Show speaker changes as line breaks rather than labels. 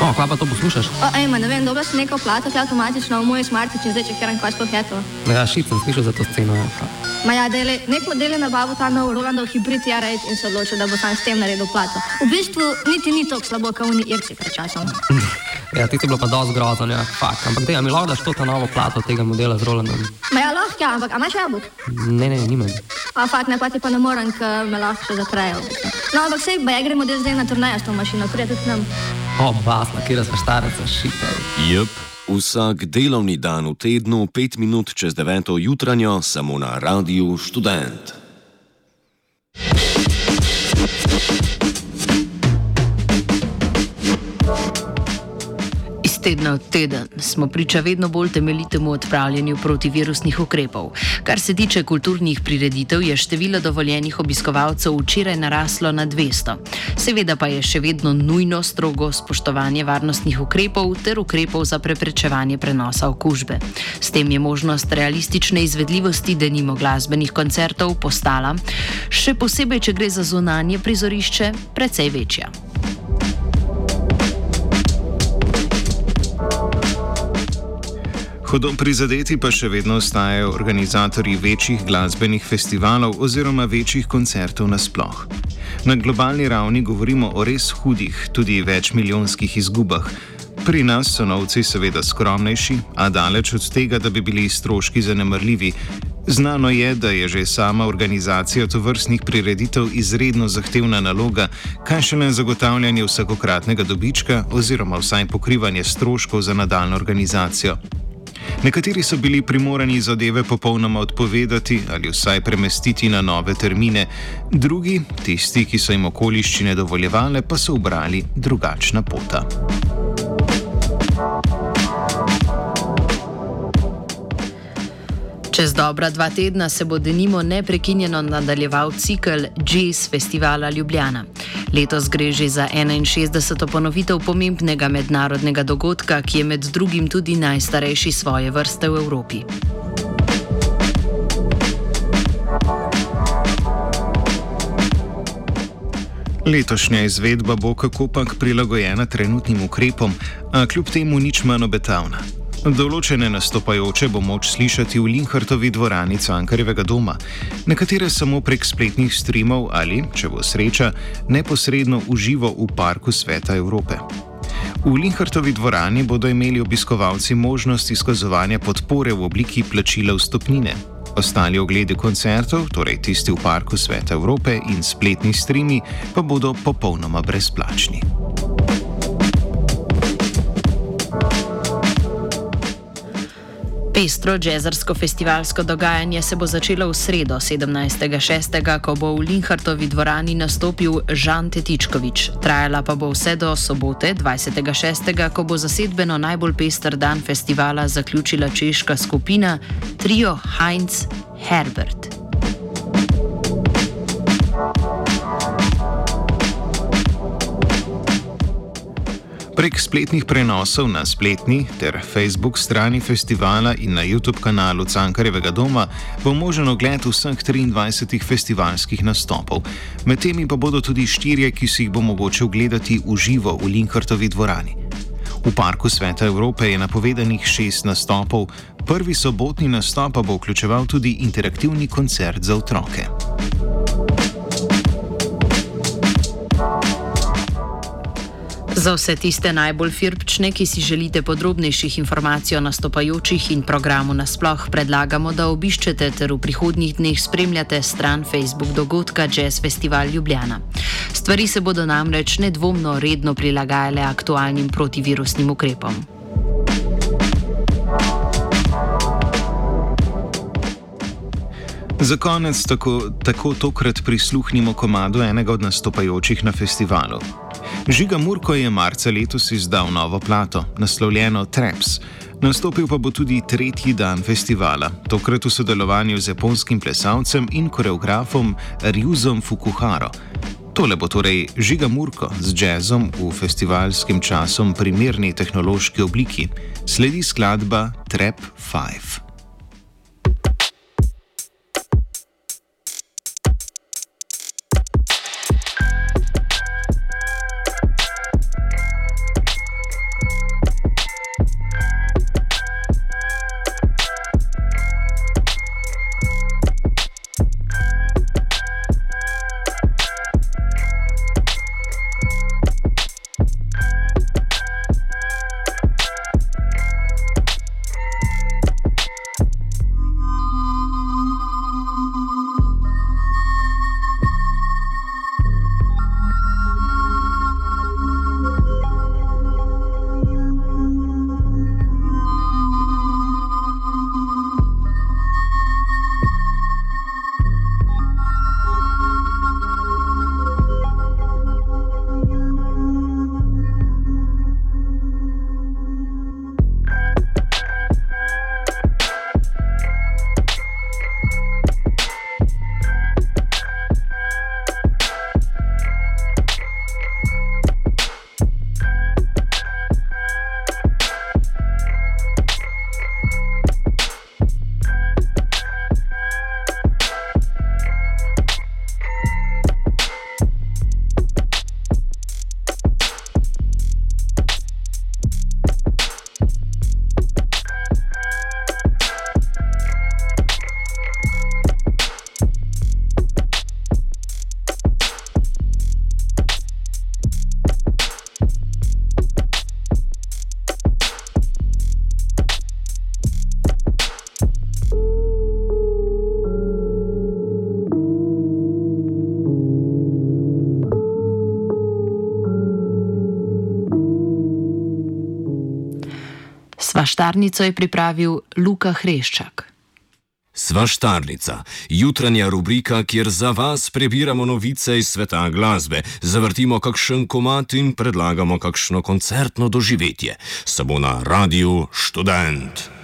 O, kva pa to poslušaš?
Ne vem, dobro si nekaj plato, ki avtomatično v moji smartiči, zdaj če kjeram kaj sploh je to.
Ja, šit sem slišal za to sceno.
Nek model je nabavil ta nov Rolandov hibrid R8 in se odločil, da bo sam s tem naredil plato. V bistvu niti ni tako slabo, kot oni Irci pred časom.
Ja, ti si bilo pa dosti grozno, ja, fakt. Ampak mi lahko daš to ta novo plato tega modela z Rolandom?
Lahko, ja, ampak imaš jabolk?
Ne, nimam.
Fakt, ne, pa ti pa ne morem, ker me lahko še zatrejo. No, ampak sej, ba, gremo zdaj na turnejo s to mašino, prije tudi nam.
Basla, kjera sva štareca, šitej.
Jep, vsak delovni dan v tednu, 5 minut čez 9. jutranjo, samo na Radiu Študent.
Tedna v teden smo priča vedno bolj temeljitemu odpravljanju protivirusnih ukrepov. Kar se tiče kulturnih prireditev, je število dovoljenih obiskovalcev včeraj naraslo na 200. Seveda pa je še vedno nujno strogo spoštovanje varnostnih ukrepov ter ukrepov za preprečevanje prenosa okužbe. S tem je možnost realistične izvedljivosti denimo glasbenih koncertov postala, še posebej, če gre za zunanje prizorišče, precej večja.
Hudo prizadeti pa še vedno ostajajo organizatorji večjih glasbenih festivalov oziroma večjih koncertov nasploh. Na globalni ravni govorimo o res hudih, tudi večmilijonskih izgubah. Pri nas so novci seveda skromnejši, a daleč od tega, da bi bili stroški zanemarljivi. Znano je, da je že sama organizacija tovrstnih prireditev izredno zahtevna naloga, kaj šele zagotavljanje vsakokratnega dobička oziroma vsaj pokrivanje stroškov za nadaljnjo organizacijo. Nekateri so bili primorani zadeve popolnoma odpovedati ali vsaj premestiti na nove termine, drugi, tisti, ki so jim okoliščine dovoljevale, pa so ubrali drugačna pota.
Čez dobra 2 tedna se bo denimo neprekinjeno nadaljeval cikel Jazz Festivala Ljubljana. Letos gre že za 61. ponovitev pomembnega mednarodnega dogodka, ki je med drugim tudi najstarejši svoje vrste v Evropi.
Letošnja izvedba bo kakopak prilagojena trenutnim ukrepom, a kljub temu nič manj obetavna. Določene nastopajoče bo moč slišati v Linhartovi dvorani Cankarjevega doma, nekatere samo prek spletnih streamov ali, če bo sreča, neposredno v živo v Parku Sveta Evrope. V Linhartovi dvorani bodo imeli obiskovalci možnost izkazovanja podpore v obliki plačila vstopnine. Ostali ogledi koncertov, torej tisti v Parku Sveta Evrope in spletni streami, pa bodo popolnoma brezplačni.
Pestro džezarsko-festivalsko dogajanje se bo začelo v sredo 17.6., ko bo v Linhartovi dvorani nastopil Žan Tetičkovič. Trajala pa bo vse do sobote 20.6., ko bo zasedbeno najbolj pester dan festivala zaključila češka skupina Trio Heinz Herbert.
Prek spletnih prenosov na spletni ter Facebook strani festivala in na YouTube kanalu Cankarjevega doma bo možen ogled vseh 23 festivalskih nastopov. Med temi pa bodo tudi 4, ki si jih bo mogoče ogledati v živo v Linhartovi dvorani. V Parku Sveta Evrope je napovedanih 6 nastopov, prvi sobotni nastop pa bo vključeval tudi interaktivni koncert za otroke.
Za vse tiste najbolj firpčne, ki si želite podrobnejših informacij o nastopajočih in programu nasploh, predlagamo, da obiščete ter v prihodnjih dneh spremljate stran Facebook dogodka Jazz Festival Ljubljana. Stvari se bodo namreč nedvomno redno prilagajale aktualnim protivirusnim ukrepom.
Za konec tako tokrat prisluhnimo komadu enega od nastopajočih na festivalu. Žiga Murko je marca letos izdal novo plato, naslovljeno Traps. Nastopil pa bo tudi 3. dan festivala, tokrat v sodelovanju z japonskim plesalcem in koreografom Ryuzom Fukuharo. Tole bo torej Žiga Murko z džezom v festivalskem časom primerni tehnološki obliki. Sledi skladba Trap 5.
Svaštarnico je pripravil Luka Hreščak.
Svaštarnica, jutranja rubrika, kjer za vas prebiramo novice iz sveta glasbe, zavrtimo kakšen komad in predlagamo kakšno koncertno doživetje. Samo na Radiu Študent.